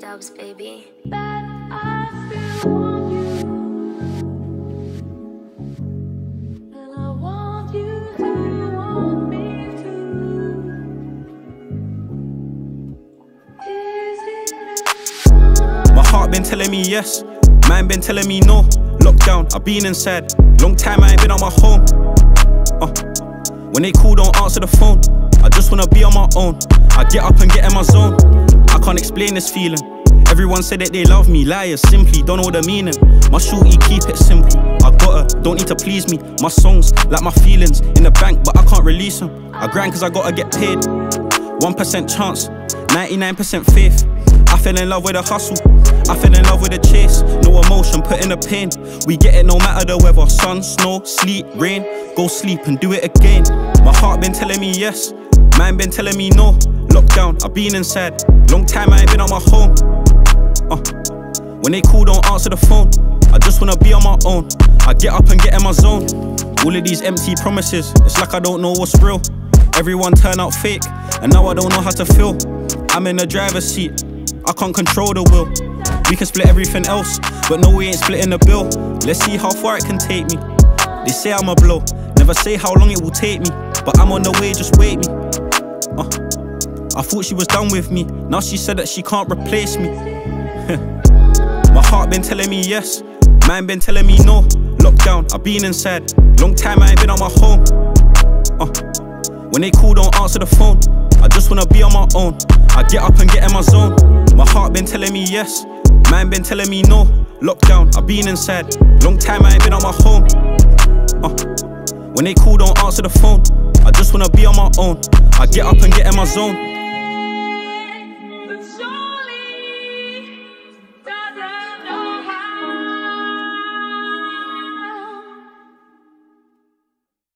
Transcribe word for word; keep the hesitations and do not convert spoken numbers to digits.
Dubs, baby. That I still want you, and I want you to want me too. Is it My heart been telling me yes, mind been telling me no. Lockdown, I've been inside. Long time I ain't been on my home. Uh, when they call, don't answer the phone. I just wanna be on my own. I get up and get in my zone. I can't explain this feeling. Everyone said that they love me, liars simply don't know the meaning. My shorty keep it simple, I got her, don't need to please me. My songs, like my feelings, in the bank but I can't release them. I grind cause I gotta get paid. One percent chance, ninety-nine percent faith. I fell in love with the hustle, I fell in love with the chase. No emotion, put in the pain. We get it no matter the weather. Sun, snow, sleet, rain. Go sleep and do it again. My heart been telling me yes, mind been telling me no. Lockdown, I've been inside. Long time I ain't been on my home. Uh, when they call, don't answer the phone. I just wanna be on my own. I get up and get in my zone. All of these empty promises, it's like I don't know what's real. Everyone turn out fake, and now I don't know how to feel. I'm in the driver's seat, I can't control the wheel. We can split everything else, but no, we ain't splitting the bill. Let's see how far it can take me. They say I'm a blow, never say how long it will take me. But I'm on the way, just wait me. uh, I thought she was done with me, now she said that she can't replace me. My heart been telling me yes, mind been telling me no. Lockdown, I've been inside. Long time I ain't been on my home. uh, When they call, don't answer the phone. I just wanna be on my own. I get up and get in my zone. My heart been telling me yes, mind been telling me no. Lockdown, I've been inside. Long time I ain't been on my home. uh, When they call, don't answer the phone. I just wanna be on my own. I get up and get in my zone.